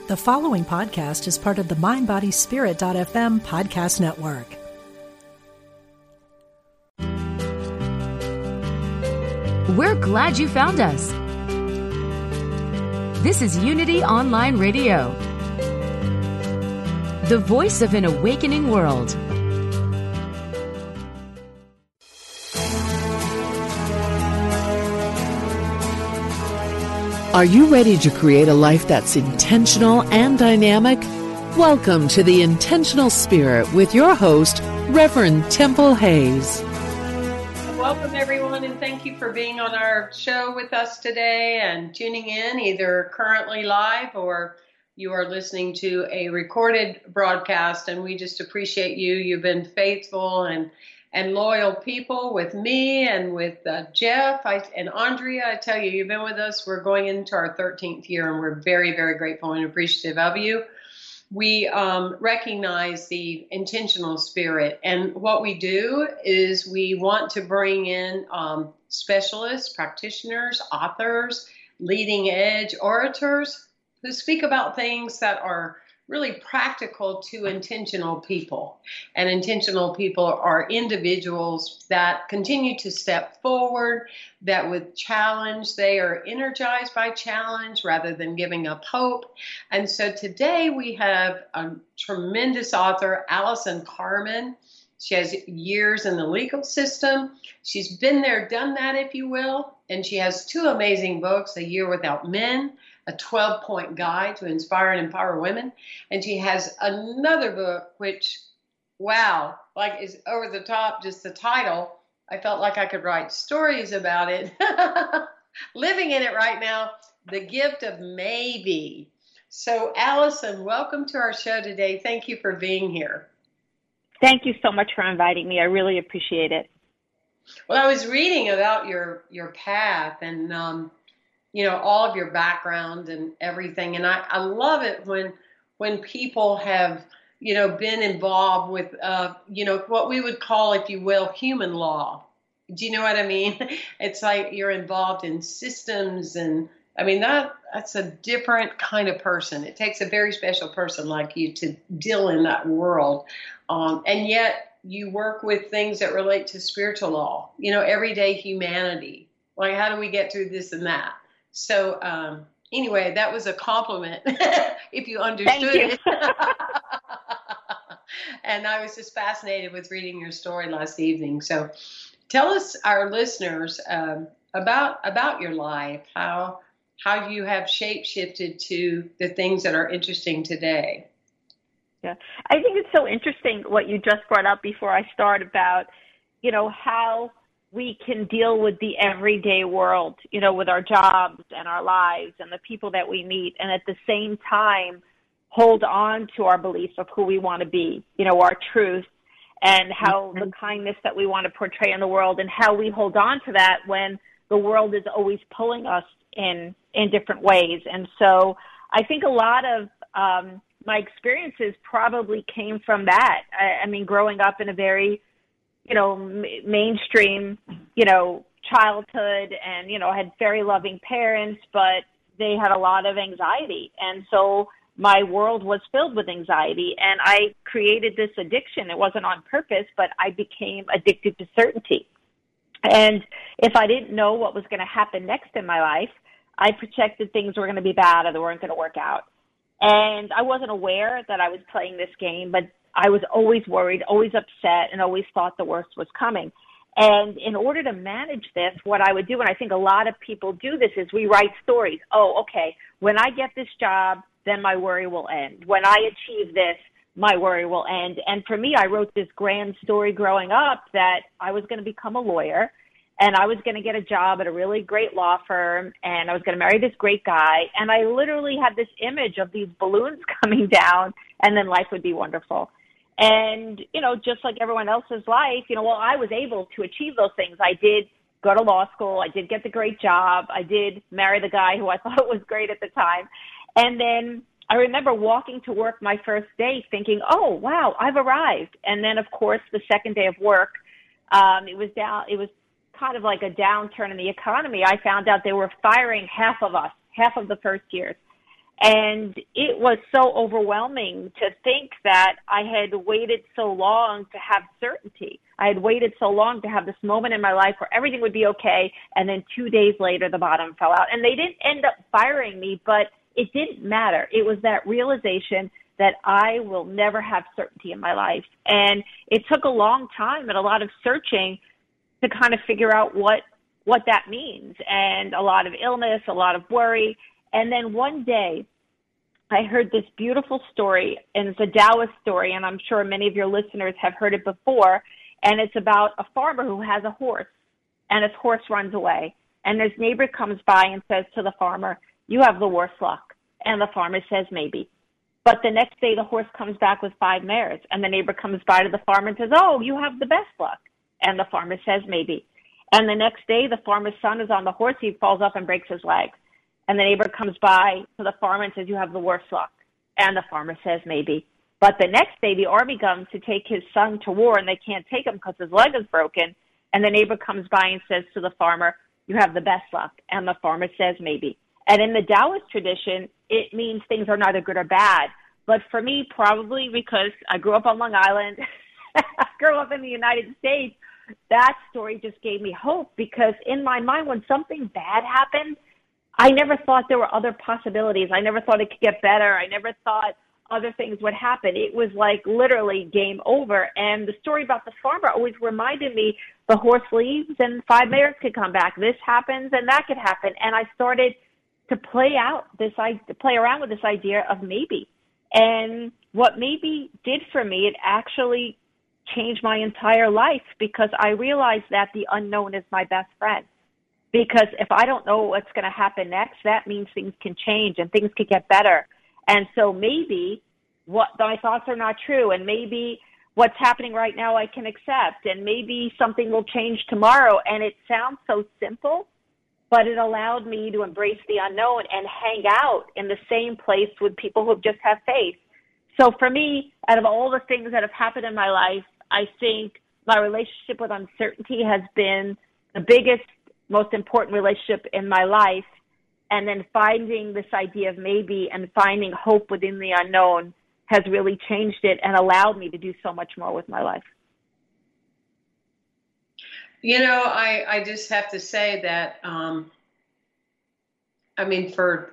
The following podcast is part of the MindBodySpirit.fm podcast network. We're glad you found us. This is Unity Online Radio, the voice of an awakening world. Are you ready to create a life that's intentional and dynamic? Welcome to The Intentional Spirit with your host, Reverend Temple Hayes. Welcome, everyone, and thank you for being on our show with us today and tuning in, either currently live or you are listening to a recorded broadcast, and we just appreciate you. You've been faithful and loyal people with me and with Jeff and Andrea. I tell you, you've been with us. We're going into our 13th year, and we're very, very grateful and appreciative of you. We recognize the intentional spirit, and what we do is we want to bring in specialists, practitioners, authors, leading edge orators who speak about things that are really practical to intentional people. And intentional people are individuals that continue to step forward, that with challenge, they are energized by challenge rather than giving up hope. And so today we have a tremendous author, Allison Carmen. She has years in the legal system. She's been there, done that, if you will. And she has two amazing books, A Year Without Men, a 12-point guide to inspire and empower women. And she has another book, which, wow, like is over the top, just the title. I felt like I could write stories about it. Living in it right now, The Gift of Maybe. So, Allison, welcome to our show today. Thank you for being here. Thank you so much for inviting me. I really appreciate it. Well, I was reading about your path and, all of your background and everything. And I love it when people have, been involved with, what we would call, if you will, human law. Do you know what I mean? It's like you're involved in systems. And I mean, that's a different kind of person. It takes a very special person like you to deal in that world. And yet you work with things that relate to spiritual law, everyday humanity. Like, how do we get through this and that? So anyway, that was a compliment if you understood it. And I was just fascinated with reading your story last evening. So tell us, our listeners, about your life, how you have shape-shifted to the things that are interesting today. Yeah, I think it's so interesting what you just brought up before I start about, how we can deal with the everyday world, with our jobs and our lives and the people that we meet, and at the same time hold on to our beliefs of who we want to be, our truth, and how the kindness that we want to portray in the world, and how we hold on to that when the world is always pulling us in different ways. And so I think a lot of my experiences probably came from that. I mean, growing up in a very mainstream, childhood, and, I had very loving parents, but they had a lot of anxiety. And so my world was filled with anxiety, and I created this addiction. It wasn't on purpose, but I became addicted to certainty. And if I didn't know what was going to happen next in my life, I projected things were going to be bad or they weren't going to work out. And I wasn't aware that I was playing this game, but I was always worried, always upset, and always thought the worst was coming. And in order to manage this, what I would do, and I think a lot of people do this, is we write stories. Oh, okay, when I get this job, then my worry will end. When I achieve this, my worry will end. And for me, I wrote this grand story growing up that I was going to become a lawyer, and I was going to get a job at a really great law firm, and I was going to marry this great guy. And I literally had this image of these balloons coming down, and then life would be wonderful. And, just like everyone else's life, I was able to achieve those things. I did go to law school. I did get the great job. I did marry the guy who I thought was great at the time. And then I remember walking to work my first day thinking, oh, wow, I've arrived. And then, of course, the second day of work, it was kind of like a downturn in the economy. I found out they were firing half of us, half of the first years. And it was so overwhelming to think that I had waited so long to have certainty. I had waited so long to have this moment in my life where everything would be okay, and then 2 days later the bottom fell out. And they didn't end up firing me, but it didn't matter. It was that realization that I will never have certainty in my life. And it took a long time and a lot of searching to kind of figure out what that means, and a lot of illness, a lot of worry. And then one day, I heard this beautiful story, and it's a Taoist story, and I'm sure many of your listeners have heard it before, and it's about a farmer who has a horse, and his horse runs away. And his neighbor comes by and says to the farmer, "You have the worst luck." And the farmer says, "Maybe." But the next day, the horse comes back with 5 mares, and the neighbor comes by to the farmer and says, "Oh, you have the best luck." And the farmer says, "Maybe." And the next day, the farmer's son is on the horse. He falls off and breaks his leg. And the neighbor comes by to the farmer and says, "You have the worst luck." And the farmer says, "Maybe." But the next day, the army comes to take his son to war, and they can't take him because his leg is broken. And the neighbor comes by and says to the farmer, "You have the best luck." And the farmer says, "Maybe." And in the Taoist tradition, it means things are neither good or bad. But for me, probably because I grew up on Long Island, I grew up in the United States, that story just gave me hope, because in my mind, when something bad happened, I never thought there were other possibilities. I never thought it could get better. I never thought other things would happen. It was like literally game over. And the story about the farmer always reminded me the horse leaves and 5 mares could come back. This happens and that could happen. And I started to play around with this idea of maybe. And what maybe did for me, it actually changed my entire life, because I realized that the unknown is my best friend. Because if I don't know what's going to happen next, that means things can change and things could get better. And so maybe what my thoughts are not true, and maybe what's happening right now I can accept, and maybe something will change tomorrow. And it sounds so simple, but it allowed me to embrace the unknown and hang out in the same place with people who just have faith. So for me, out of all the things that have happened in my life, I think my relationship with uncertainty has been the biggest, most important relationship in my life. And then finding this idea of maybe and finding hope within the unknown has really changed it and allowed me to do so much more with my life. You know, I just have to say that, for,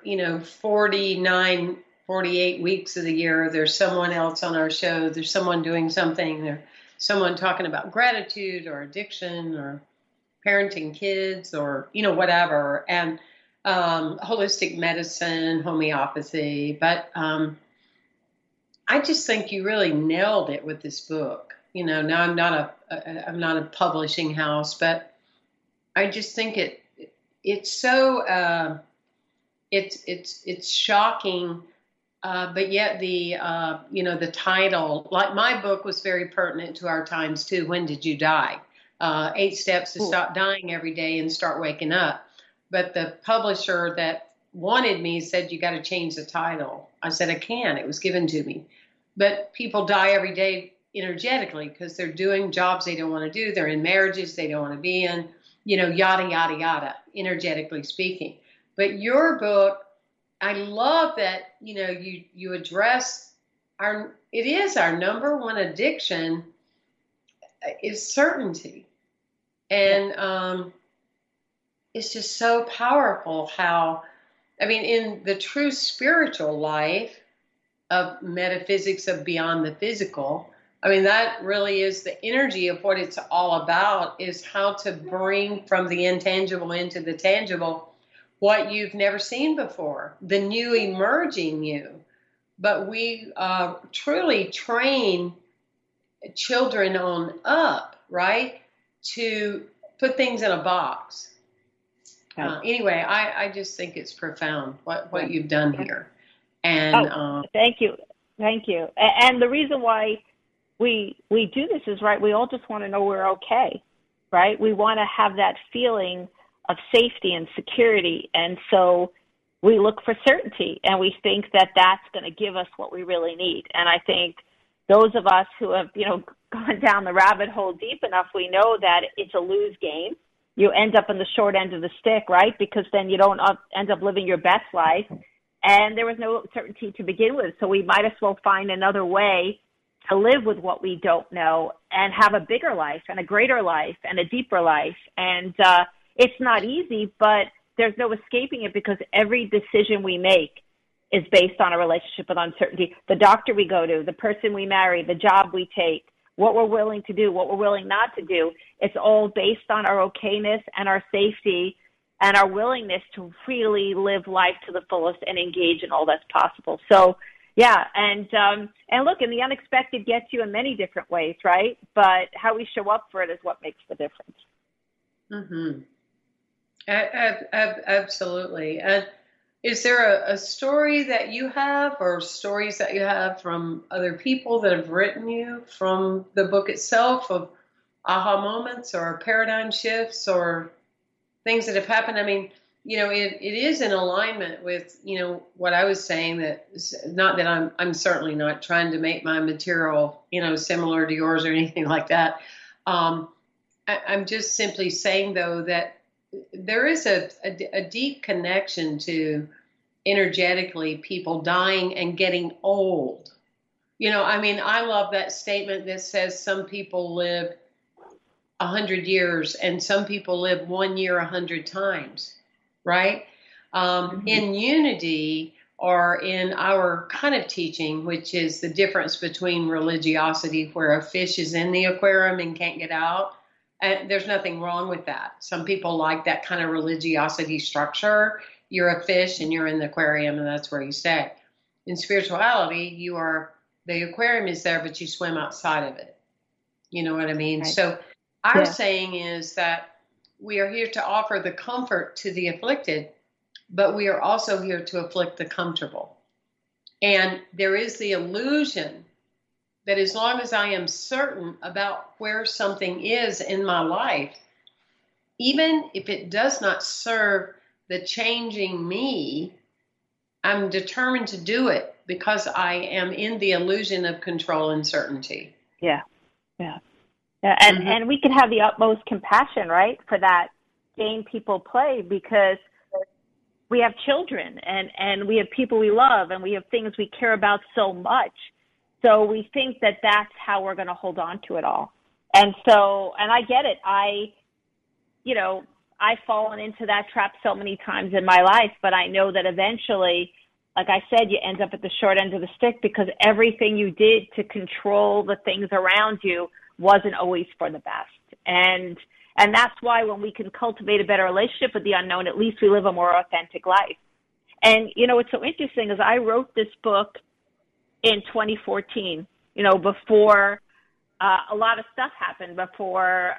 49, 48 weeks of the year, there's someone else on our show. There's someone doing something. There's someone talking about gratitude or addiction or parenting kids or, whatever. And holistic medicine, homeopathy. But I just think you really nailed it with this book. Now I'm not a publishing house, but I just think it's so it's shocking, but yet the title, like my book, was very pertinent to our times too. When did you die? 8 steps to stop dying every day and start waking up. But the publisher that wanted me said, "You got to change the title." I said, "I can. It was given to me." But people die every day energetically because they're doing jobs they don't want to do. They're in marriages they don't want to be in, yada, yada, yada, energetically speaking. But your book, I love that, you address it is our number one addiction is certainty. And it's just so powerful how, in the true spiritual life of metaphysics of beyond the physical, that really is the energy of what it's all about, is how to bring from the intangible into the tangible what you've never seen before, the new emerging you. But we truly train children on up, right, to put things in a box. Anyway, I just think it's profound what you've done here. And thank you. And the reason why we do this is, right, we all just want to know we're okay, right? We want to have that feeling of safety and security. And so we look for certainty, and we think that that's going to give us what we really need. And I think those of us who have, gone down the rabbit hole deep enough, we know that it's a lose game. You end up in the short end of the stick, right? Because then you don't end up living your best life. And there was no certainty to begin with. So we might as well find another way to live with what we don't know and have a bigger life and a greater life and a deeper life. And it's not easy, but there's no escaping it because every decision we make is based on a relationship with uncertainty. The doctor we go to, the person we marry, the job we take, what we're willing to do, what we're willing not to do, it's all based on our okayness and our safety and our willingness to really live life to the fullest and engage in all that's possible. So, yeah, and look, and the unexpected gets you in many different ways, right? But how we show up for it is what makes the difference. Mm-hmm. Absolutely. And is there a story that you have or stories that you have from other people that have written you from the book itself of aha moments or paradigm shifts or things that have happened? I mean, it is in alignment with, what I was saying, that not that I'm certainly not trying to make my material, similar to yours or anything like that. I'm just simply saying, though, that there is a deep connection to energetically people dying and getting old. I love that statement that says some people live 100 years and some people live 1 year 100 times, right? In unity, or in our kind of teaching, which is the difference between religiosity, where a fish is in the aquarium and can't get out. And there's nothing wrong with that. Some people like that kind of religiosity structure. You're a fish and you're in the aquarium and that's where you stay. In spirituality, the aquarium is there, but you swim outside of it. You know what I mean? Right. So our saying is that we are here to offer the comfort to the afflicted, but we are also here to afflict the comfortable. And there is the illusion that as long as I am certain about where something is in my life, even if it does not serve the changing me, I'm determined to do it because I am in the illusion of control and certainty. Yeah. And we can have the utmost compassion, right, for that game people play, because we have children and we have people we love and we have things we care about so much. So we think that that's how we're going to hold on to it all. And I get it. I've fallen into that trap so many times in my life, but I know that eventually, like I said, you end up at the short end of the stick because everything you did to control the things around you wasn't always for the best. And that's why when we can cultivate a better relationship with the unknown, at least we live a more authentic life. And, what's so interesting is I wrote this book in 2014, before a lot of stuff happened, before,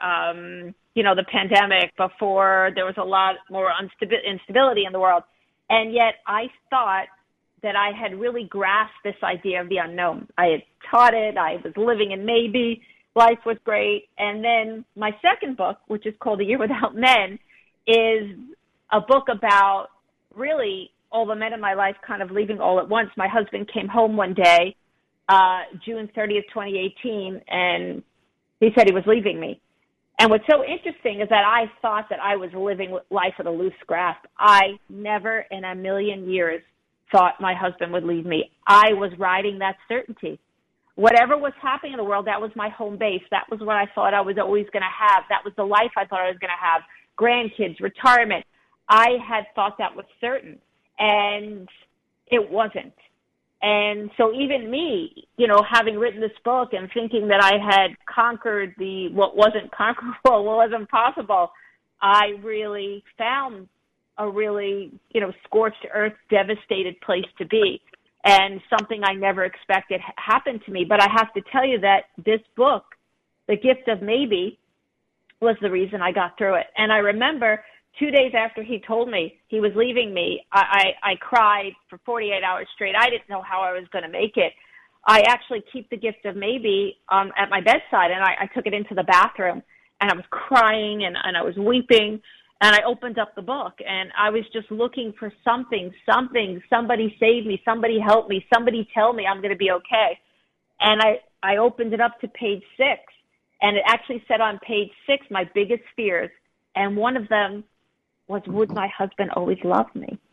the pandemic, before there was a lot more instability in the world. And yet I thought that I had really grasped this idea of the unknown. I had taught it. I was living in maybe. Life was great. And then my second book, which is called A Year Without Men, is a book about really all the men in my life kind of leaving all at once. My husband came home one day, June 30th, 2018, and he said he was leaving me. And what's so interesting is that I thought that I was living life with a loose grasp. I never in a million years thought my husband would leave me. I was riding that certainty. Whatever was happening in the world, that was my home base. That was what I thought I was always going to have. That was the life I thought I was going to have. Grandkids, retirement. I had thought that was certain. And it wasn't. And so even me, having written this book and thinking that I had conquered what wasn't conquerable, what wasn't possible, I really found a really, scorched earth, devastated place to be. And something I never expected happened to me. But I have to tell you that this book, The Gift of Maybe, was the reason I got through it. And I remember 2 days after he told me he was leaving me, I cried for 48 hours straight. I didn't know how I was going to make it. I actually keep The Gift of Maybe at my bedside, and I took it into the bathroom, and I was crying, and I was weeping, and I opened up the book, and I was just looking for something, somebody save me, somebody help me, somebody tell me I'm going to be okay. And I opened it up to page 6, and it actually said on page 6, my biggest fears, and one of them was, would my husband always love me?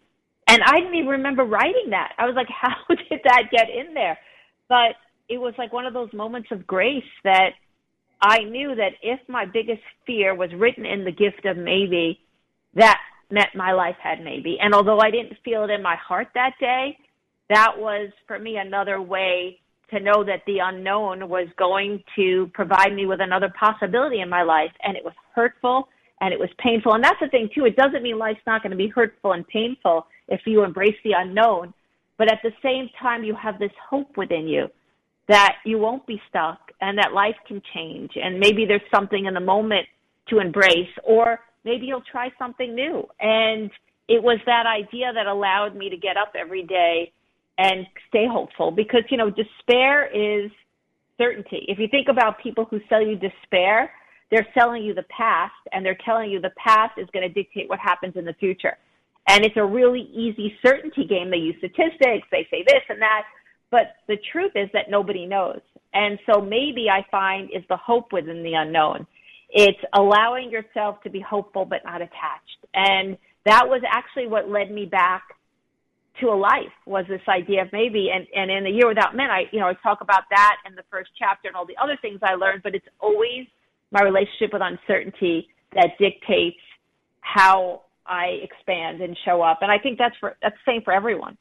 And I didn't even remember writing that. I was like, how did that get in there? But it was like one of those moments of grace that I knew that if my biggest fear was written in the gift of maybe, that meant my life had maybe. And although I didn't feel it in my heart that day, that was for me another way to know that the unknown was going to provide me with another possibility in my life. And it was hurtful and it was painful. And that's the thing too. It doesn't mean life's not going to be hurtful and painful if you embrace the unknown. But at the same time, you have this hope within you that you won't be stuck and that life can change. And maybe there's something in the moment to embrace, or maybe you'll try something new. And it was that idea that allowed me to get up every day and stay hopeful, because, you know, despair is certainty. If you think about people who sell you despair, they're selling you the past, and they're telling you the past is going to dictate what happens in the future. And it's a really easy certainty game. They use statistics, they say this and that, but the truth is that nobody knows. And so maybe I find is the hope within the unknown. It's allowing yourself to be hopeful but not attached. And that was actually what led me back to a life, was this idea of maybe, and in A Year Without Men, I talk about that in the first chapter and all the other things I learned, but it's always my relationship with uncertainty that dictates how I expand and show up. And I think that's the same for everyone.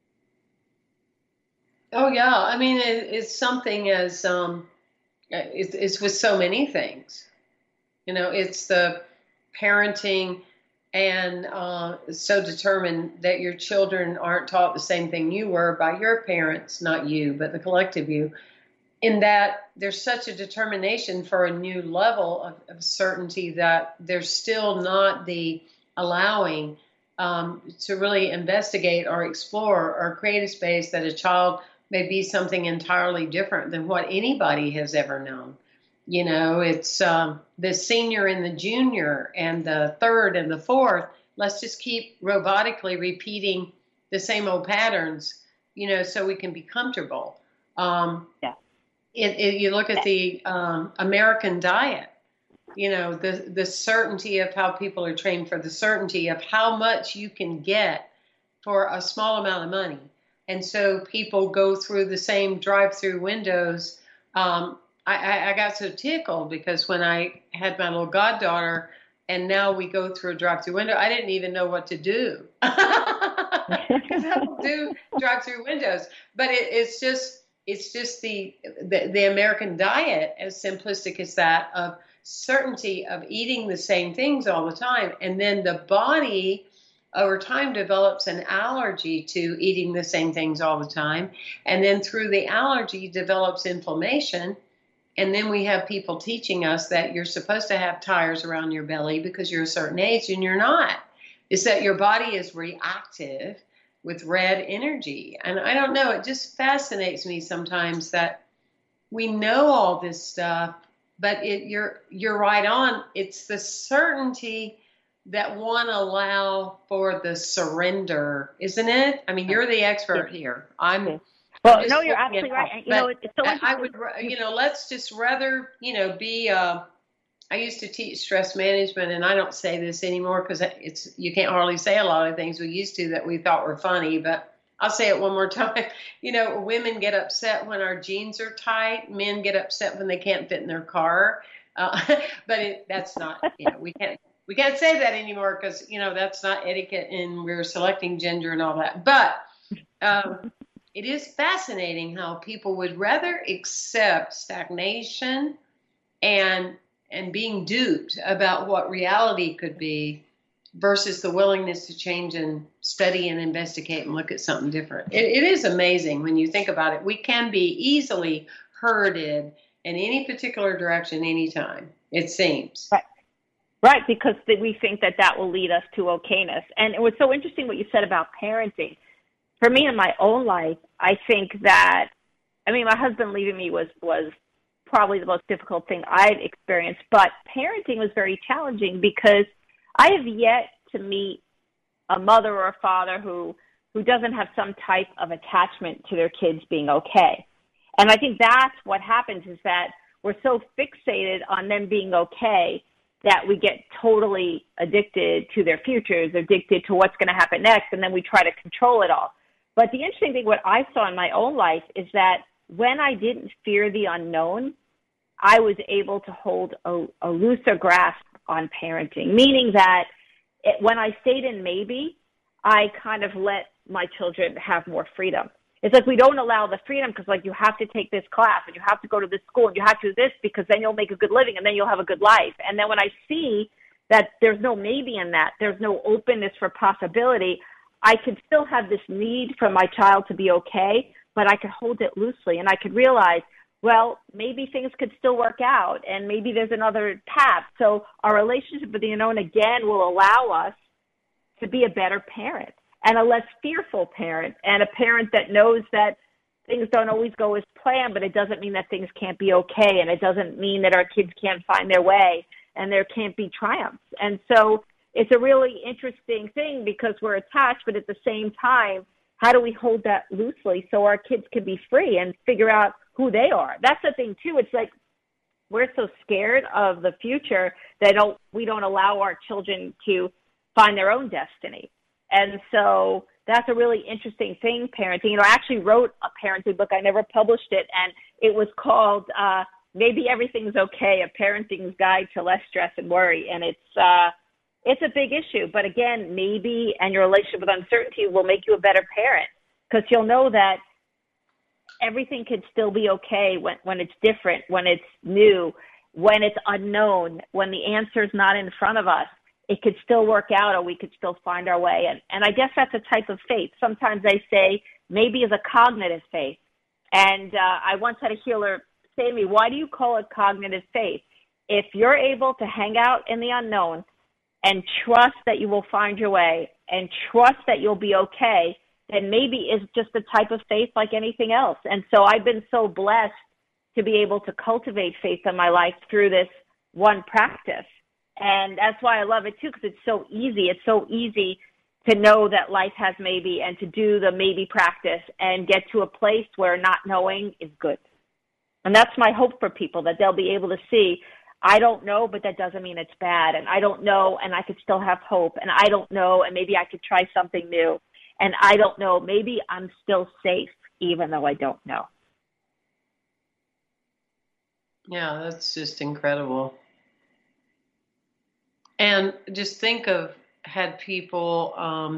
Oh yeah, I mean it's something as it's with so many things. You know, it's the parenting and so determined that your children aren't taught the same thing you were by your parents, not you, but the collective you. In that there's such a determination for a new level of certainty that there's still not the allowing to really investigate or explore or create a space that a child may be something entirely different than what anybody has ever known. You know, it's the senior and the junior and the third and the fourth. Let's just keep robotically repeating the same old patterns, you know, so we can be comfortable. Yeah. You look at the American diet, you know, the certainty of how people are trained for the certainty of how much you can get for a small amount of money. And so people go through the same drive-through windows. I got so tickled because when I had my little goddaughter and now we go through a drive-through window, I didn't even know what to do because I don't do drive-through windows. But it's just the American diet, as simplistic as that, of certainty of eating the same things all the time. And then the body over time develops an allergy to eating the same things all the time. And then through the allergy develops inflammation. And then we have people teaching us that you're supposed to have tires around your belly because you're a certain age, and you're not. It's that your body is reactive with red energy. And I don't know, it just fascinates me sometimes that we know all this stuff, but you're right on. It's the certainty that won't allow for the surrender, isn't it? I mean, you're the expert here. Well, no, you're absolutely right. You know, it's so I would, you know, let's just rather, you know, be. I used to teach stress management, and I don't say this anymore because you can't hardly say a lot of things we used to that we thought were funny. But I'll say it one more time. You know, women get upset when our jeans are tight. Men get upset when they can't fit in their car. But that's not. You know, we can't say that anymore because, you know, that's not etiquette and we're selecting gender and all that. But it is fascinating how people would rather accept stagnation and being duped about what reality could be versus the willingness to change and study and investigate and look at something different. It is amazing when you think about it. We can be easily herded in any particular direction anytime, it seems. Right, because we think that will lead us to okayness. And it was so interesting what you said about parenting. For me in my own life, I think that, I mean, my husband leaving me was probably the most difficult thing I've experienced, but parenting was very challenging because I have yet to meet a mother or a father who doesn't have some type of attachment to their kids being okay. And I think that's what happens, is that we're so fixated on them being okay that we get totally addicted to their futures, addicted to what's going to happen next, and then we try to control it all. But the interesting thing, what I saw in my own life, is that when I didn't fear the unknown, I was able to hold a looser grasp on parenting, meaning that when I stayed in maybe, I kind of let my children have more freedom. It's like we don't allow the freedom because, like, you have to take this class and you have to go to this school and you have to do this because then you'll make a good living and then you'll have a good life. And then when I see that there's no maybe in that, there's no openness for possibility, I could still have this need for my child to be okay, but I could hold it loosely and I could realize, well, maybe things could still work out and maybe there's another path. So our relationship with the unknown, again, will allow us to be a better parent and a less fearful parent, and a parent that knows that things don't always go as planned, but it doesn't mean that things can't be okay, and it doesn't mean that our kids can't find their way and there can't be triumphs. And so it's a really interesting thing because we're attached, but at the same time, how do we hold that loosely so our kids can be free and figure out who they are? That's the thing, too. It's like we're so scared of the future that we don't allow our children to find their own destiny. And so that's a really interesting thing, parenting. You know, I actually wrote a parenting book. I never published it, and it was called Maybe Everything's Okay, A Parenting's Guide to Less Stress and Worry. And it's a big issue. But again, maybe and your relationship with uncertainty will make you a better parent because you'll know that everything can still be okay when it's different, when it's new, when it's unknown, when the answer's not in front of us. It could still work out or we could still find our way. And I guess that's a type of faith. Sometimes they say maybe is a cognitive faith. And I once had a healer say to me, why do you call it cognitive faith? If you're able to hang out in the unknown and trust that you will find your way and trust that you'll be okay, then maybe is just a type of faith like anything else. And so I've been so blessed to be able to cultivate faith in my life through this one practice. And that's why I love it, too, because it's so easy. It's so easy to know that life has maybe and to do the maybe practice and get to a place where not knowing is good. And that's my hope for people, that they'll be able to see, I don't know, but that doesn't mean it's bad. And I don't know, and I could still have hope. And I don't know, and maybe I could try something new. And I don't know, maybe I'm still safe, even though I don't know. Yeah, that's just incredible. And just think of had people,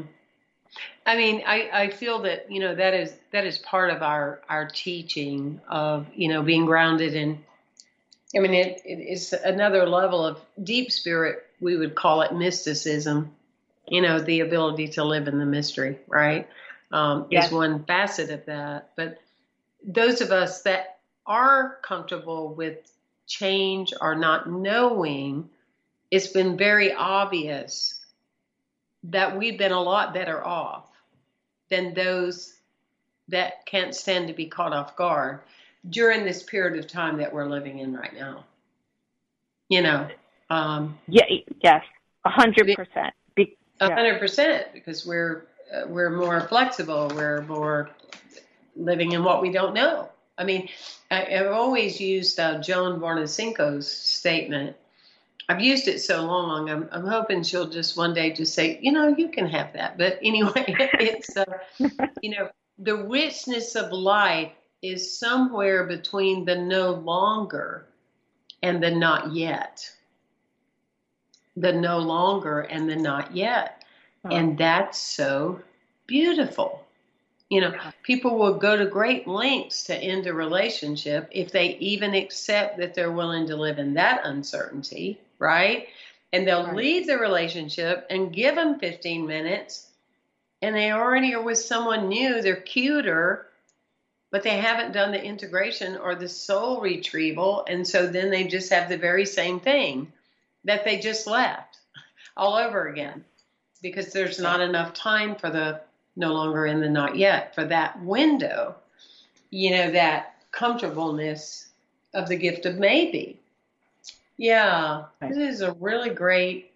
I feel that, you know, that is part of our teaching of, you know, being grounded in, it is another level of deep spirit. We would call it mysticism, you know, the ability to live in the mystery, right? Is one facet of that. But those of us that are comfortable with change or not knowing, it's been very obvious that we've been a lot better off than those that can't stand to be caught off guard during this period of time that we're living in right now. You know? Yes, 100%. 100%, because we're more flexible. We're more living in what we don't know. I mean, I've always used Joan Bonacinco's statement. I've used it so long. I'm hoping she'll just one day just say, you know, you can have that. But anyway, it's, you know, the richness of life is somewhere between the no longer and the not yet. The no longer and the not yet. Oh. And that's so beautiful. You know, people will go to great lengths to end a relationship if they even accept that they're willing to live in that uncertainty, right? And they'll leave the relationship and give them 15 minutes, and they already are with someone new. They're cuter, but they haven't done the integration or the soul retrieval, and so then they just have the very same thing that they just left all over again because there's not enough time for the no longer in the not yet, for that window, you know, that comfortableness of the gift of maybe. Yeah, this is a really great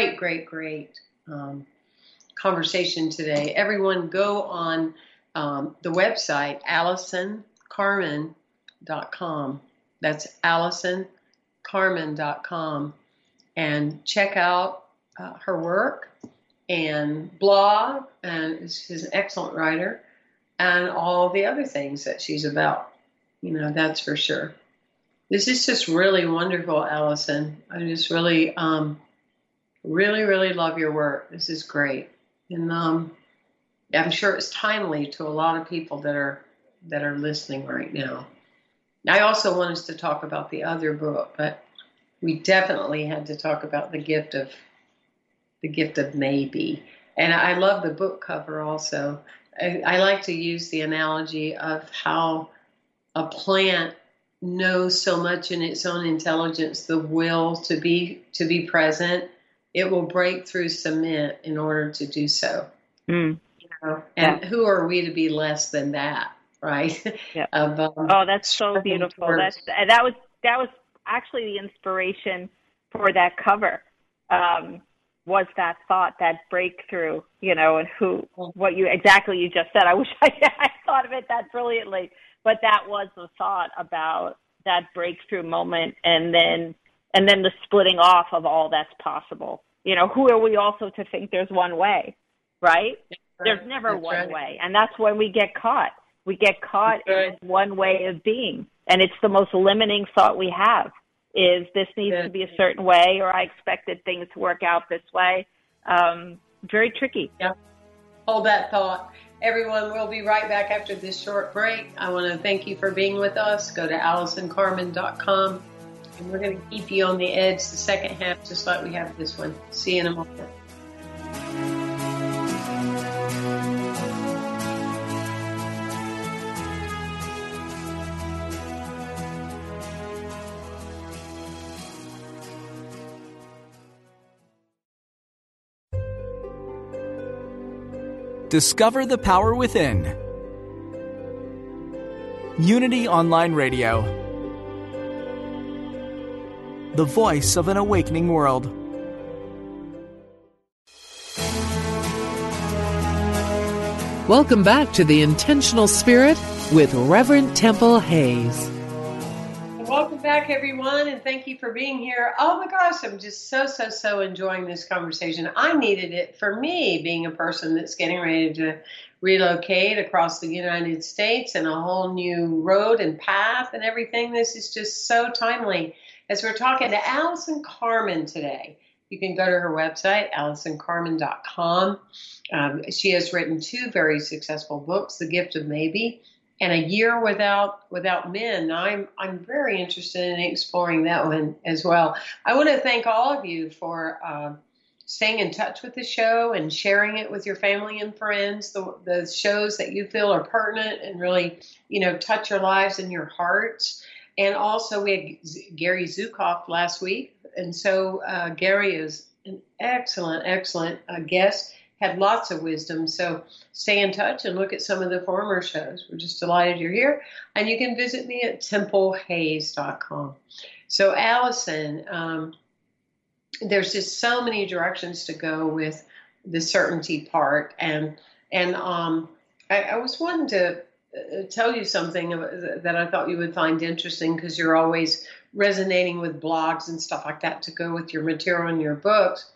conversation today. Everyone go on the website, AllisonCarmen.com. That's AllisonCarmen.com. and check out her work and blog, and she's an excellent writer, and all the other things that she's about. That's for sure. This is just really wonderful, Allison. I just really, really, really love your work. This is great. And I'm sure it's timely to a lot of people that are listening right now. I also want us to talk about the other book, but we definitely had to talk about the gift of maybe. And I love the book cover also. I like to use the analogy of how a plant knows so much in its own intelligence, the will to be present. It will break through cement in order to do so. And who are we to be less than that, right? Yeah. That's so beautiful. That was actually the inspiration for that cover. Was that thought, that breakthrough, and what you just said. I wish I thought of it that brilliantly, but that was the thought about that breakthrough moment, and then the splitting off of all that's possible. Who are we also to think there's one way, right? There's never one way, and that's when we get caught. We get caught in one way of being, and it's the most limiting thought we have. Is this needs to be a certain way, or I expected things to work out this way. Very tricky. Yeah. Hold that thought. Everyone, we'll be right back after this short break. I want to thank you for being with us. Go to AllisonCarmen.com, and we're going to keep you on the edge the second half, just like we have this one. See you in a moment. Discover the power within. Unity Online Radio. The voice of an awakening world. Welcome back to The Intentional Spirit with Reverend Temple Hayes. Welcome back, everyone, and thank you for being here. Oh my gosh, I'm just so enjoying this conversation. I needed it for me, being a person that's getting ready to relocate across the United States and a whole new road and path and everything. This is just so timely. As we're talking to Allison Carmen today, you can go to her website, AllisonCarmen.com. She has written 2 very successful books, The Gift of Maybe and A Year Without Men. Now, I'm very interested in exploring that one as well. I want to thank all of you for staying in touch with the show and sharing it with your family and friends, the shows that you feel are pertinent and really, touch your lives and your hearts. And also we had Gary Zukav last week. And so Gary is an excellent guest, had lots of wisdom. So stay in touch and look at some of the former shows. We're just delighted you're here. And you can visit me at templehayes.com. So Allison, there's just so many directions to go with the certainty part. And I was wanting to tell you something that I thought you would find interesting, because you're always resonating with blogs and stuff like that to go with your material in your books.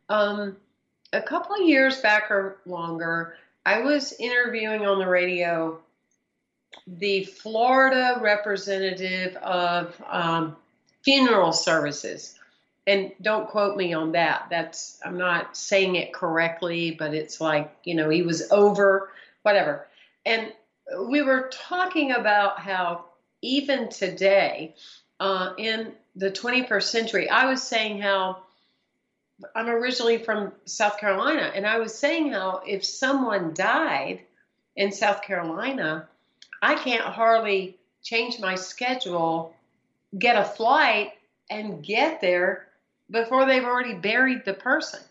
A couple of years back or longer, I was interviewing on the radio the Florida representative of funeral services. And don't quote me on that. I'm not saying it correctly, but it's like, he was over, whatever. And we were talking about how even today, in the 21st century, I was saying how I'm originally from South Carolina, and I was saying how if someone died in South Carolina, I can't hardly change my schedule, get a flight, and get there before they've already buried the person.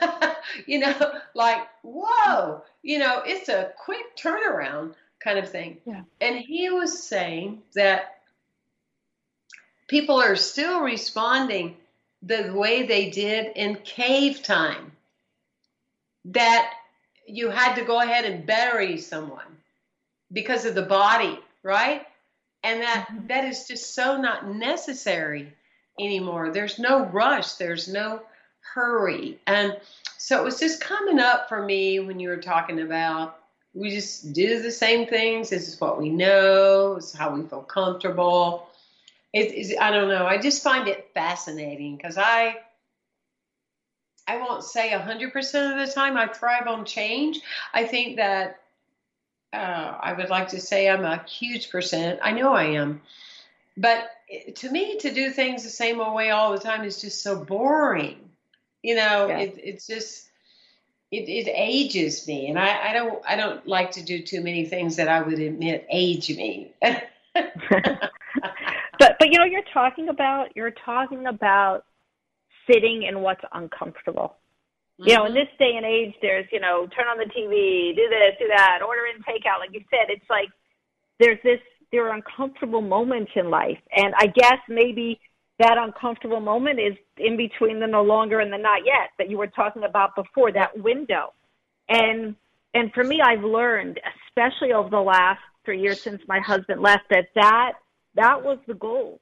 Like, whoa, it's a quick turnaround kind of thing. Yeah. And he was saying that people are still responding the way they did in cave time, that you had to go ahead and bury someone because of the body, right? And that is just so not necessary anymore. There's no rush. There's no hurry. And so it was just coming up for me when you were talking about we just do the same things. This is what we know. It's how we feel comfortable. I don't know. I just find it fascinating because I won't say 100% of the time I thrive on change. I think that I would like to say I'm a huge percent. I know I am. But to me, to do things the same old way all the time is just so boring. You know, it's just, it ages me. And I don't like to do too many things that I would admit age me. But you know, you're talking about sitting in what's uncomfortable. You know, in this day and age, there's, you know, turn on the TV, do this, do that, order in takeout. Like you said, it's like there are uncomfortable moments in life. And I guess maybe that uncomfortable moment is in between the no longer and the not yet that you were talking about before, that window. And for me, I've learned, especially over the last 3 years since my husband left, that was the gold.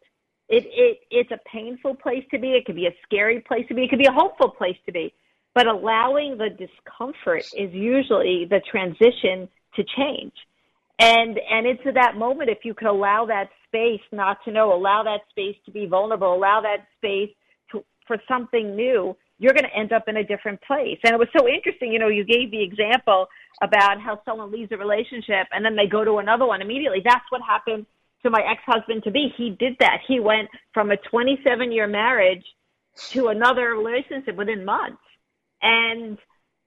It's a painful place to be. It could be a scary place to be. It could be a hopeful place to be. But allowing the discomfort is usually the transition to change. And into that moment, if you could allow that space not to know, allow that space to be vulnerable, allow that space for something new, you're going to end up in a different place. And it was so interesting, you know, you gave the example about how someone leaves a relationship and then they go to another one immediately. That's what happened to my ex-husband-to-be. He did that. He went from a 27-year marriage to another relationship within months. And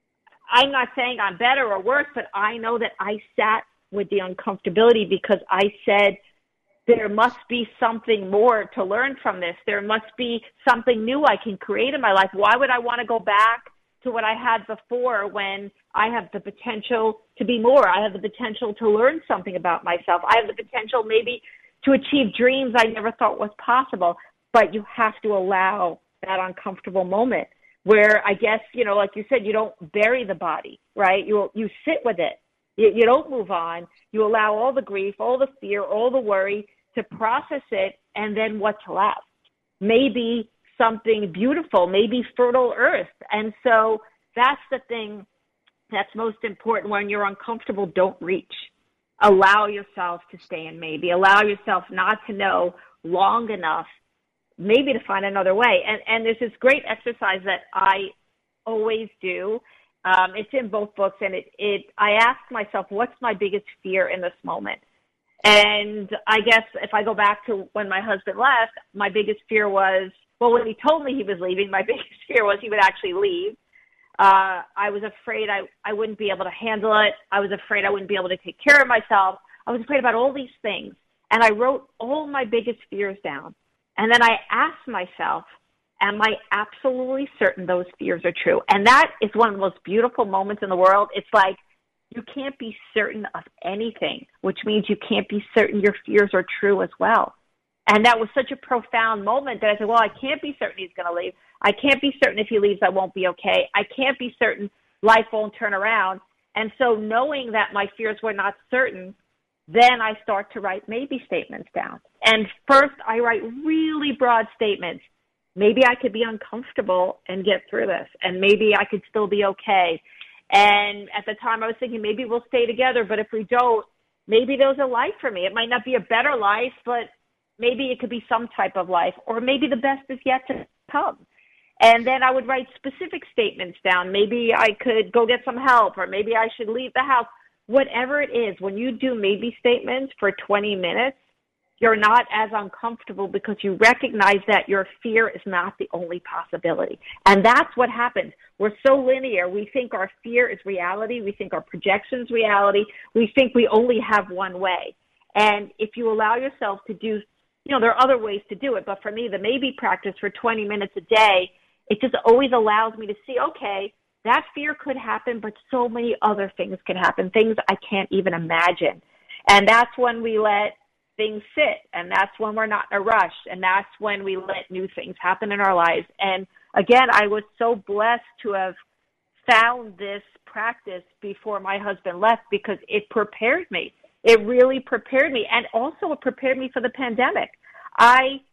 I'm not saying I'm better or worse, but I know that I sat with the uncomfortability because I said, there must be something more to learn from this. There must be something new I can create in my life. Why would I want to go back to what I had before when I have the potential to be more? I have the potential to learn something about myself. I have the potential maybe to achieve dreams I never thought was possible. But you have to allow that uncomfortable moment where I guess, you know, like you said, you don't bury the body, right? You sit with it. You don't move on. You allow all the grief, all the fear, all the worry to process it, and then what's left? Maybe something beautiful, maybe fertile earth. And so that's the thing that's most important. When you're uncomfortable, don't reach. Allow yourself to stay in maybe. Allow yourself not to know long enough, maybe to find another way. And there's this great exercise that I always do. It's in both books, and I ask myself, what's my biggest fear in this moment? And I guess if I go back to when my husband left, my biggest fear was, well, when he told me he was leaving, my biggest fear was he would actually leave. I was afraid I wouldn't be able to handle it. I was afraid I wouldn't be able to take care of myself. I was afraid about all these things. And I wrote all my biggest fears down. And then I asked myself, am I absolutely certain those fears are true? And that is one of the most beautiful moments in the world. It's like you can't be certain of anything, which means you can't be certain your fears are true as well. And that was such a profound moment that I said, well, I can't be certain he's going to leave. I can't be certain if he leaves I won't be okay. I can't be certain life won't turn around. And so knowing that my fears were not certain, then I start to write maybe statements down. And first I write really broad statements. Maybe I could be uncomfortable and get through this, and maybe I could still be okay. And at the time I was thinking maybe we'll stay together, but if we don't, maybe there's a life for me. It might not be a better life, but maybe it could be some type of life, or maybe the best is yet to come. And then I would write specific statements down. Maybe I could go get some help, or maybe I should leave the house. Whatever it is, when you do maybe statements for 20 minutes, you're not as uncomfortable because you recognize that your fear is not the only possibility. And that's what happens. We're so linear. We think our fear is reality. We think our projection's reality. We think we only have one way. And if you allow yourself to do, you know, there are other ways to do it. But for me, the maybe practice for 20 minutes a day, it just always allows me to see, okay, that fear could happen, but so many other things can happen, things I can't even imagine. And that's when we let things sit, and that's when we're not in a rush, and that's when we let new things happen in our lives. And again, I was so blessed to have found this practice before my husband left because it prepared me. It really prepared me, and also it prepared me for the pandemic. I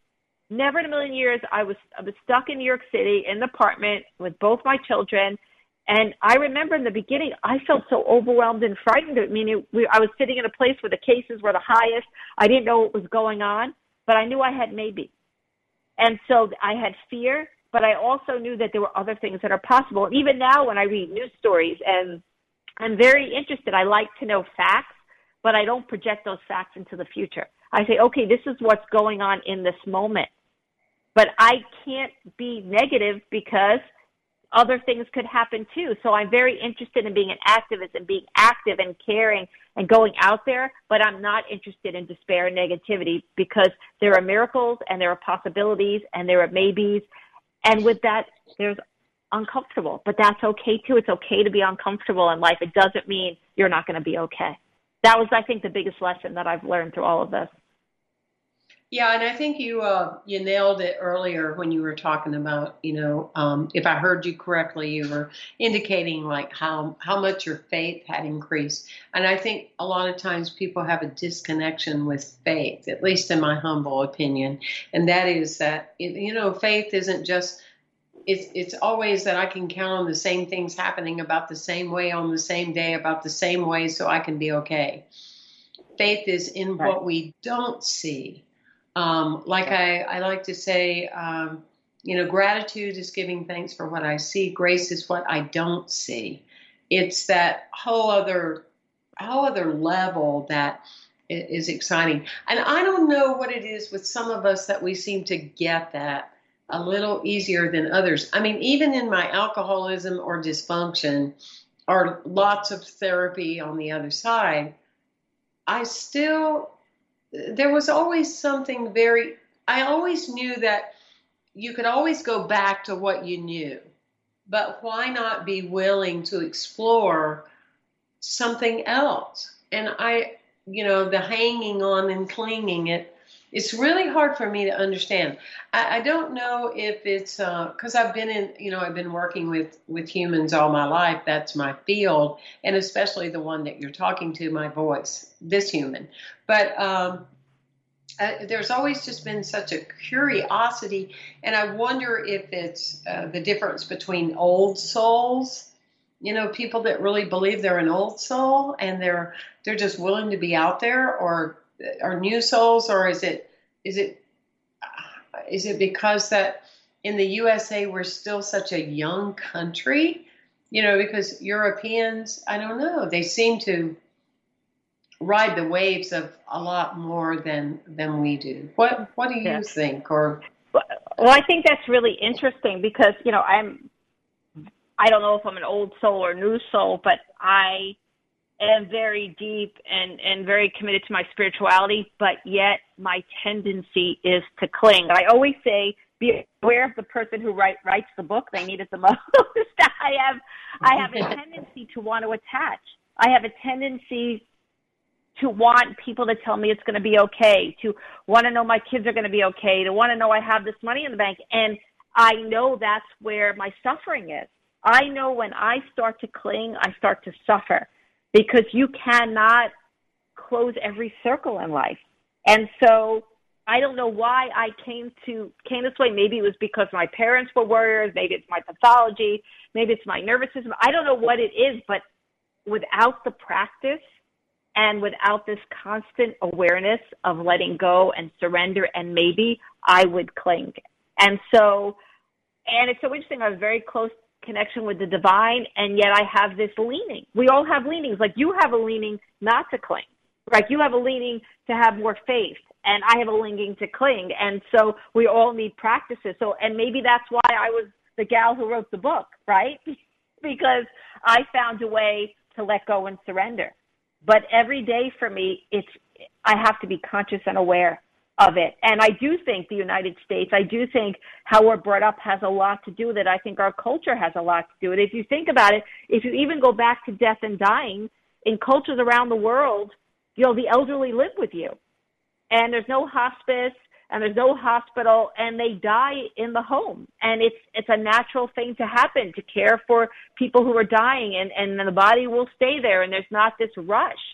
Never in a million years. I was stuck in New York City in an apartment with both my children. And I remember in the beginning, I felt so overwhelmed and frightened. I mean, I was sitting in a place where the cases were the highest. I didn't know what was going on, but I knew I had maybe. And so I had fear, but I also knew that there were other things that are possible. And even now when I read news stories, and I'm very interested, I like to know facts, but I don't project those facts into the future. I say, okay, this is what's going on in this moment. But I can't be negative because other things could happen too. So I'm very interested in being an activist and being active and caring and going out there, but I'm not interested in despair and negativity because there are miracles and there are possibilities and there are maybes. And with that, there's uncomfortable, but that's okay too. It's okay to be uncomfortable in life. It doesn't mean you're not going to be okay. That was, I think, the biggest lesson that I've learned through all of this. Yeah, and I think you nailed it earlier when you were talking about, if I heard you correctly, you were indicating like how much your faith had increased. And I think a lot of times people have a disconnection with faith, at least in my humble opinion. And that is that, faith isn't just, it's always that I can count on the same things happening about the same way on the same day, about the same way, so I can be okay. Faith is in what we don't see. I like to say, gratitude is giving thanks for what I see. Grace is what I don't see. It's that whole other level that is exciting. And I don't know what it is with some of us that we seem to get that a little easier than others. I mean, even in my alcoholism or dysfunction or lots of therapy on the other side, there was always something I always knew that you could always go back to what you knew, but why not be willing to explore something else? And the hanging on and clinging, it's really hard for me to understand. I don't know if it's because I've been working with humans all my life. That's my field, and especially the one that you're talking to, my voice, this human. But there's always just been such a curiosity, and I wonder if it's the difference between old souls, people that really believe they're an old soul and they're just willing to be out there, or new souls, or is it because that in the USA we're still such a young country, because Europeans, I don't know, they seem to ride the waves of a lot more than we do. What do you think? Or well, I think that's really interesting because I don't know if I'm an old soul or new soul, but I am very deep and very committed to my spirituality, but yet my tendency is to cling. I always say, be aware of the person who writes the book. They need it the most. I have a tendency to want to attach. I have a tendency to want people to tell me it's going to be okay, to want to know my kids are going to be okay, to want to know I have this money in the bank. And I know that's where my suffering is. I know when I start to cling, I start to suffer because you cannot close every circle in life. And so I don't know why I came this way. Maybe it was because my parents were warriors. Maybe it's my pathology. Maybe it's my nervous system. I don't know what it is, but without the practice, and without this constant awareness of letting go and surrender, and maybe I would cling. And it's so interesting. I have a very close connection with the divine, and yet I have this leaning. We all have leanings. Like you have a leaning not to cling. Like you have a leaning to have more faith, and I have a leaning to cling. And so we all need practices. And maybe that's why I was the gal who wrote the book, right? Because I found a way to let go and surrender. But every day for me, I have to be conscious and aware of it. And I do think the United States, I do think how we're brought up has a lot to do with it. I think our culture has a lot to do with it. If you think about it, if you even go back to death and dying, in cultures around the world, the elderly live with you. And there's no hospice, and there's no hospital, and they die in the home. And it's a natural thing to happen, to care for people who are dying, and the body will stay there, and there's not this rush.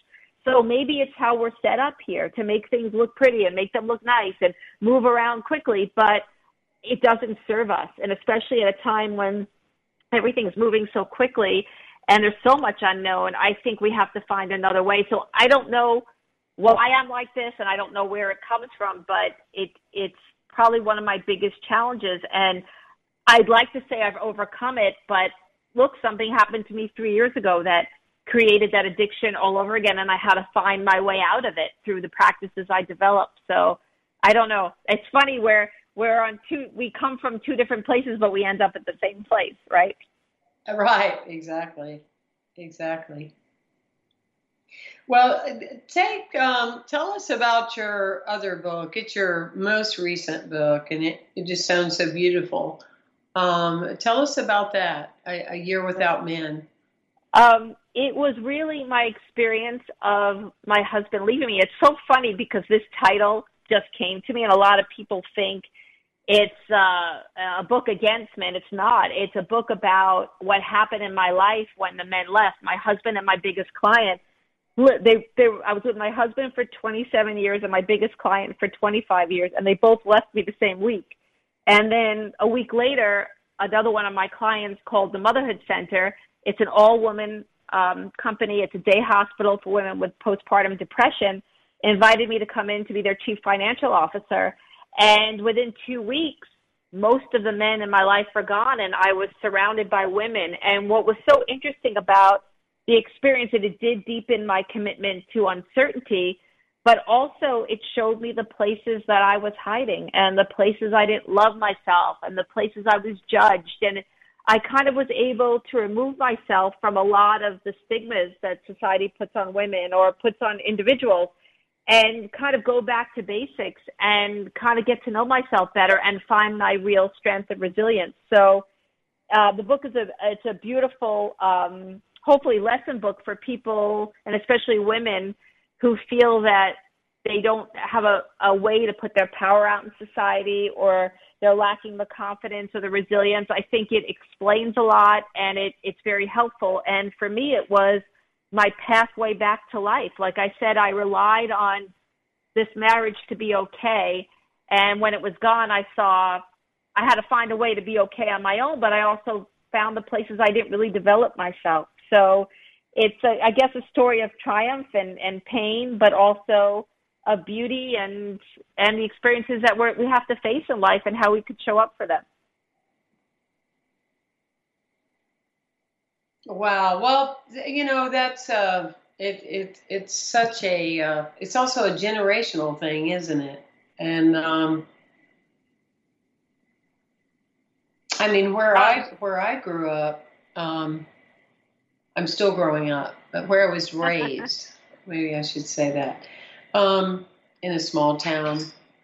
So maybe it's how we're set up here, to make things look pretty and make them look nice and move around quickly, but it doesn't serve us. And especially at a time when everything's moving so quickly and there's so much unknown, I think we have to find another way. So I don't know why I'm like this, and I don't know where it comes from, but it's probably one of my biggest challenges. And I'd like to say I've overcome it, but look, something happened to me 3 years ago that created that addiction all over again, and I had to find my way out of it through the practices I developed. So I don't know. It's funny we come from two different places, but we end up at the same place, right? Right, exactly. Well, tell us about your other book. It's your most recent book, and it just sounds so beautiful. Tell us about that, A Year Without Men. It was really my experience of my husband leaving me. It's so funny because this title just came to me, and a lot of people think it's a book against men. It's not. It's a book about what happened in my life when the men left. My husband and my biggest client, I was with my husband for 27 years and my biggest client for 25 years, and they both left me the same week. And then a week later, another one of my clients called the Motherhood Center. It's an all-woman company. It's a day hospital for women with postpartum depression, invited me to come in to be their chief financial officer. And within 2 weeks, most of the men in my life were gone, and I was surrounded by women. And what was so interesting about the experience is it did deepen my commitment to uncertainty, but also it showed me the places that I was hiding and the places I didn't love myself and the places I was judged. And I kind of was able to remove myself from a lot of the stigmas that society puts on women or puts on individuals and kind of go back to basics and kind of get to know myself better and find my real strength and resilience. So the book it's a beautiful, hopefully lesson book for people, and especially women who feel that they don't have a way to put their power out in society, or they're lacking the confidence or the resilience. I think it explains a lot, and it's very helpful. And for me, it was my pathway back to life. Like I said, I relied on this marriage to be okay. And when it was gone, I saw I had to find a way to be okay on my own, but I also found the places I didn't really develop myself. So it's, I guess, a story of triumph and pain, but also of beauty and the experiences that we have to face in life and how we could show up for them. Wow. Well, that's it's such a it's also a generational thing, isn't it? And I mean, where I grew up, I'm still growing up, but where I was raised, maybe I should say that, in a small town,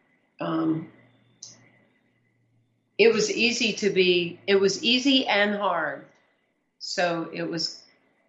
it was easy and hard. So it was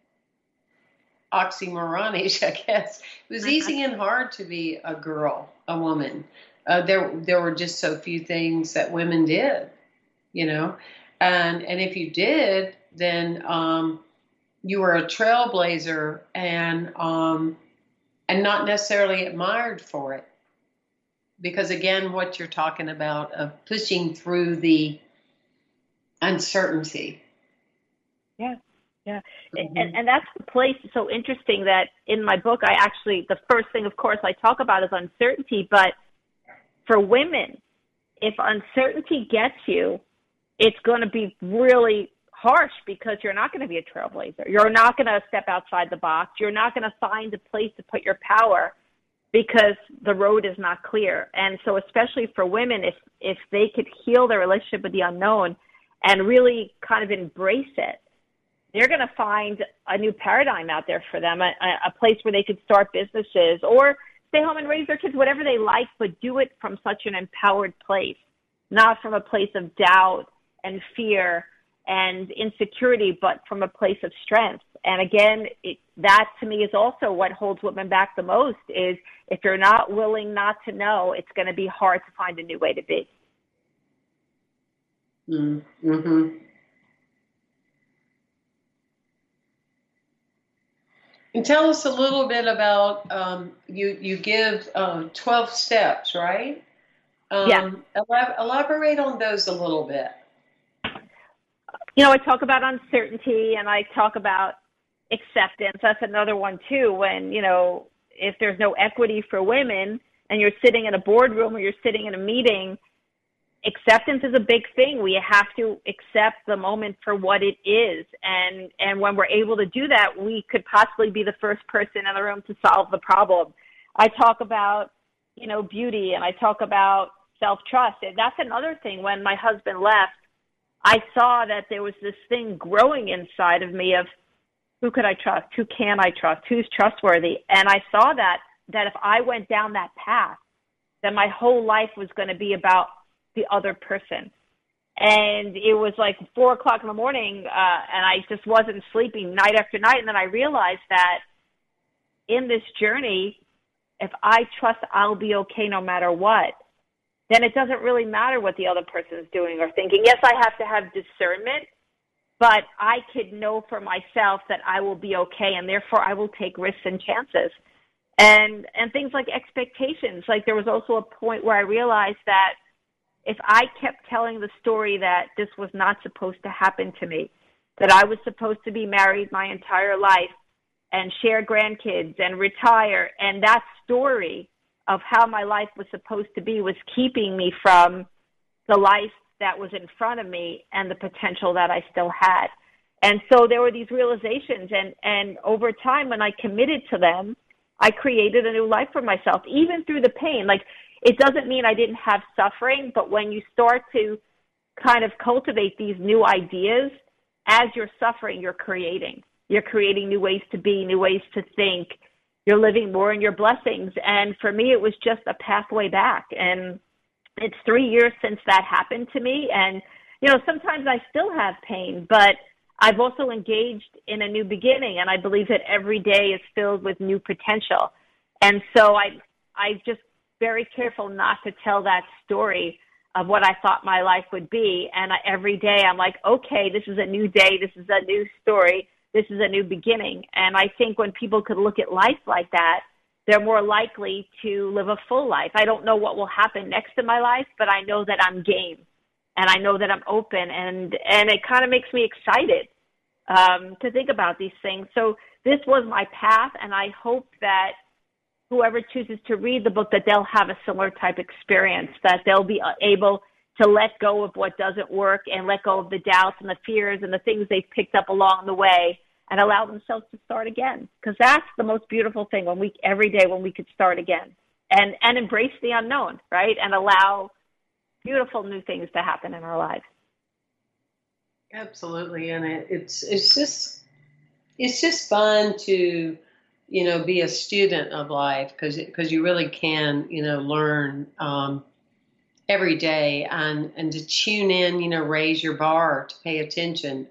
oxymoronish, I guess. It was easy and hard to be a girl, a woman. There were just so few things that women did, and if you did, then you were a trailblazer and not necessarily admired for it. Because again, what you're talking about of pushing through the uncertainty. Yeah. Mm-hmm. And that's the place. It's so interesting that in my book, the first thing, of course, I talk about is uncertainty. But for women, if uncertainty gets you, it's going to be really harsh because you're not going to be a trailblazer. You're not going to step outside the box. You're not going to find a place to put your power because the road is not clear. And so especially for women, if they could heal their relationship with the unknown and really kind of embrace it, they're going to find a new paradigm out there for them, a place where they could start businesses or stay home and raise their kids, whatever they like, but do it from such an empowered place, not from a place of doubt and fear and insecurity, but from a place of strength. And again, that to me is also what holds women back the most, is if you're not willing not to know, it's going to be hard to find a new way to be. Mm-hmm. And tell us a little bit about you give 12 steps, right? Yeah. Elaborate on those a little bit. I talk about uncertainty and I talk about acceptance. That's another one too. When, if there's no equity for women and you're sitting in a boardroom or you're sitting in a meeting, acceptance is a big thing. We have to accept the moment for what it is. And when we're able to do that, we could possibly be the first person in the room to solve the problem. I talk about, beauty, and I talk about self-trust. And that's another thing. When my husband left, I saw that there was this thing growing inside of me of who could I trust? Who can I trust? Who's trustworthy? And I saw that if I went down that path, then my whole life was going to be about the other person. And it was like 4:00 in the morning, and I just wasn't sleeping night after night. And then I realized that in this journey, if I trust I'll be okay no matter what, then it doesn't really matter what the other person is doing or thinking. Yes, I have to have discernment, but I could know for myself that I will be okay, and therefore I will take risks and chances. And things like expectations. Like there was also a point where I realized that if I kept telling the story that this was not supposed to happen to me, that I was supposed to be married my entire life and share grandkids and retire, and that story of how my life was supposed to be was keeping me from the life that was in front of me and the potential that I still had. And so there were these realizations, and over time when I committed to them, I created a new life for myself, even through the pain. Like, it doesn't mean I didn't have suffering, but when you start to kind of cultivate these new ideas, as you're suffering, you're creating. You're creating new ways to be, new ways to think. You're living more in your blessings. And for me, it was just a pathway back. And it's 3 years since that happened to me. And, sometimes I still have pain, but I've also engaged in a new beginning. And I believe that every day is filled with new potential. And so I just very careful not to tell that story of what I thought my life would be. And every day I'm like, okay, this is a new day. This is a new story. This is a new beginning. And I think when people could look at life like that, they're more likely to live a full life. I don't know what will happen next in my life, but I know that I'm game and I know that I'm open, and it kind of makes me excited to think about these things. So this was my path, and I hope that whoever chooses to read the book, that they'll have a similar type experience, that they'll be able to let go of what doesn't work and let go of the doubts and the fears and the things they've picked up along the way and allow themselves to start again. Because that's the most beautiful thing, every day when we could start again and embrace the unknown, right? And allow beautiful new things to happen in our lives. Absolutely. And it's just fun to, be a student of life because you really can, learn every day and to tune in, raise your bar, to pay attention.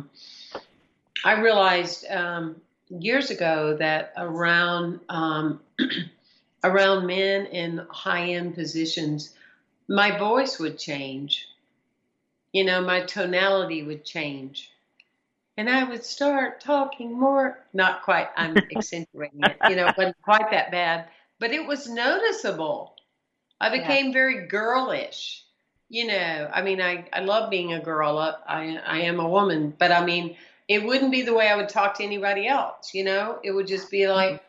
I realized years ago that around men in high-end positions, my voice would change. My tonality would change. And I would start talking more, not quite, I'm accentuating it, it wasn't quite that bad, but it was noticeable. I became very girlish, I love being a girl. I am a woman, but it wouldn't be the way I would talk to anybody else, it would just be like,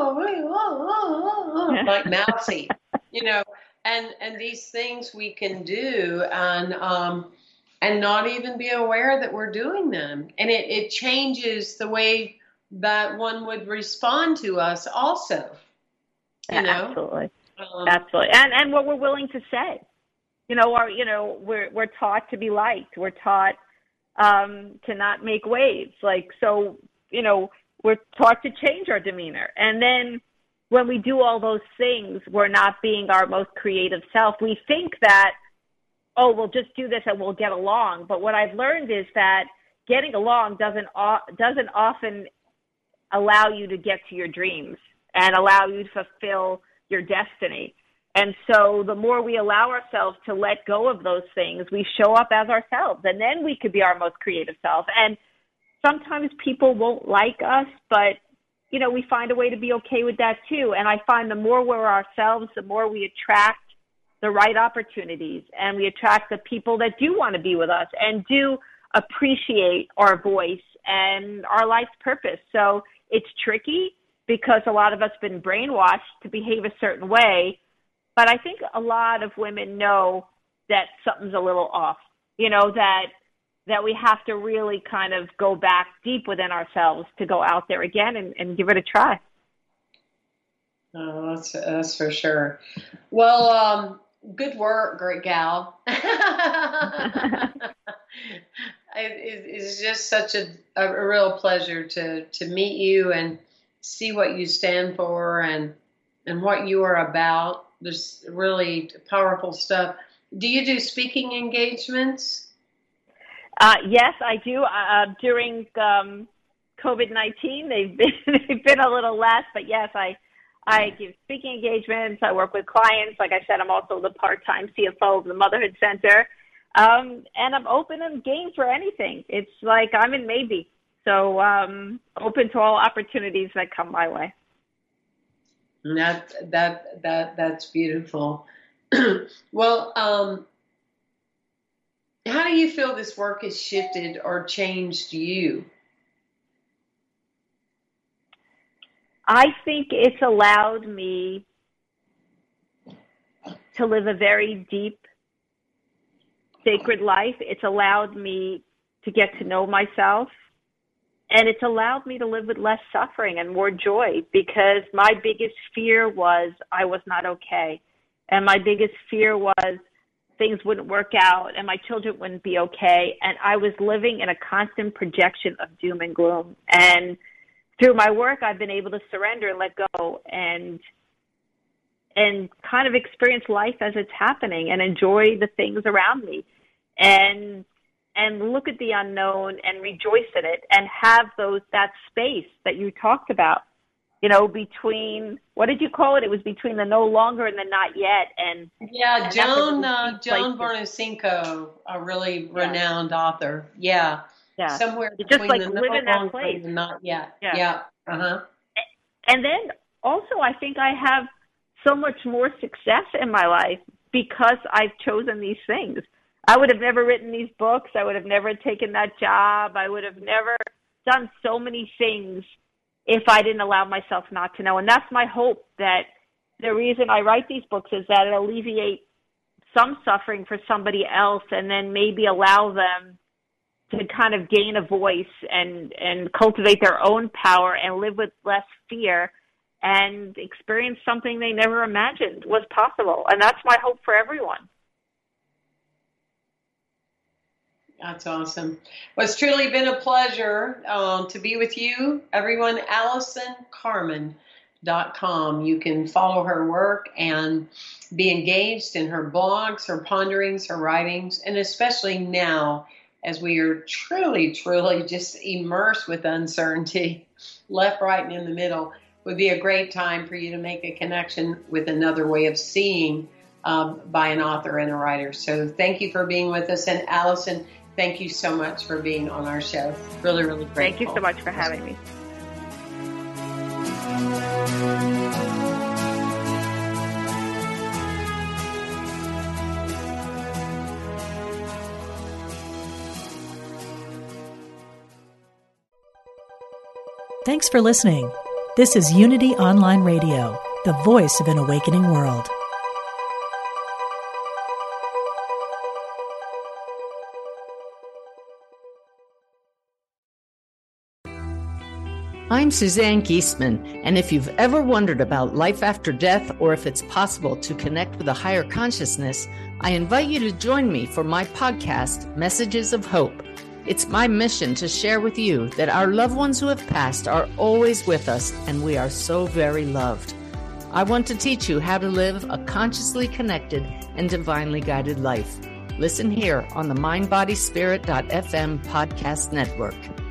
like mousy, and these things we can do and not even be aware that we're doing them. And it changes the way that one would respond to us also. Absolutely. Absolutely. And what we're willing to say. We're taught to be liked. We're taught to not make waves. We're taught to change our demeanor. And then when we do all those things, we're not being our most creative self. We think that, we'll just do this and we'll get along. But what I've learned is that getting along doesn't often allow you to get to your dreams and allow you to fulfill your destiny. And so the more we allow ourselves to let go of those things, we show up as ourselves, and then we could be our most creative self. And sometimes people won't like us, but we find a way to be okay with that too. And I find the more we're ourselves, the more we attract the right opportunities, and we attract the people that do want to be with us and do appreciate our voice and our life's purpose. So it's tricky because a lot of us have been brainwashed to behave a certain way. But I think a lot of women know that something's a little off, that we have to really kind of go back deep within ourselves to go out there again and give it a try. Oh, that's for sure. Well, good work, great gal. It's just such a real pleasure to meet you and see what you stand for and what you are about. There's really powerful stuff. Do you do speaking engagements? Yes, I do. During COVID-19, they've been a little less, but yes, I give speaking engagements. I work with clients. Like I said, I'm also the part-time CFO of the Motherhood Center. And I'm open and game for anything. It's like I'm in maybe. So open to all opportunities that come my way. That's beautiful. Well, how do you feel this work has shifted or changed you? I think it's allowed me to live a very deep, sacred life. It's allowed me to get to know myself. And it's allowed me to live with less suffering and more joy, because my biggest fear was I was not okay. And my biggest fear was things wouldn't work out and my children wouldn't be okay. And I was living in a constant projection of doom and gloom. And through my work, I've been able to surrender and let go and kind of experience life as it's happening and enjoy the things around me and look at the unknown and rejoice in it and have that space that you talked about, between, what did you call it? It was between the no longer and the not yet. And yeah, Joan Bonacinco, a really renowned author. Yeah. Yeah. Somewhere just between like the live in no that longer place. and the not yet. Yeah. Uh-huh. And then also I think I have so much more success in my life because I've chosen these things. I would have never written these books. I would have never taken that job. I would have never done so many things if I didn't allow myself not to know. And that's my hope, that the reason I write these books is that it'll alleviate some suffering for somebody else and then maybe allow them to kind of gain a voice and cultivate their own power and live with less fear and experience something they never imagined was possible. And that's my hope for everyone. That's awesome. Well, it's truly been a pleasure to be with you, everyone. AllisonCarman.com. You can follow her work and be engaged in her blogs, her ponderings, her writings, and especially now as we are truly, truly just immersed with uncertainty, left, right, and in the middle, would be a great time for you to make a connection with another way of seeing by an author and a writer. So thank you for being with us. And Allison, thank you so much for being on our show. Really, really grateful. Thank you so much for having me. Thanks for listening. This is Unity Online Radio, the voice of an awakening world. I'm Suzanne Geisman, and if you've ever wondered about life after death or if it's possible to connect with a higher consciousness, I invite you to join me for my podcast, Messages of Hope. It's my mission to share with you that our loved ones who have passed are always with us, and we are so very loved. I want to teach you how to live a consciously connected and divinely guided life. Listen here on the MindBodySpirit.fm podcast network.